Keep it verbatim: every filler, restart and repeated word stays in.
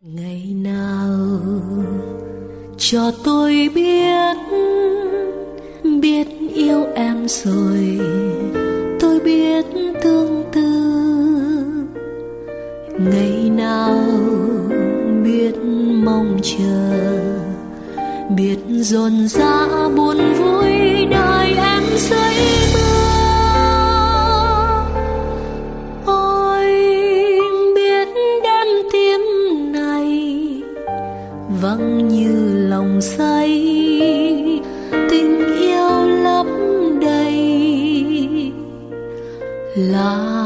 Ngày nào cho tôi biết, biết yêu em rồi tôi biết tương tư. Ngày nào biết mong chờ, biết dồn dã buồn vui đời em dưới mưa. Ôi biết đêm tim này vắng như lòng say, tình yêu lấp đầy là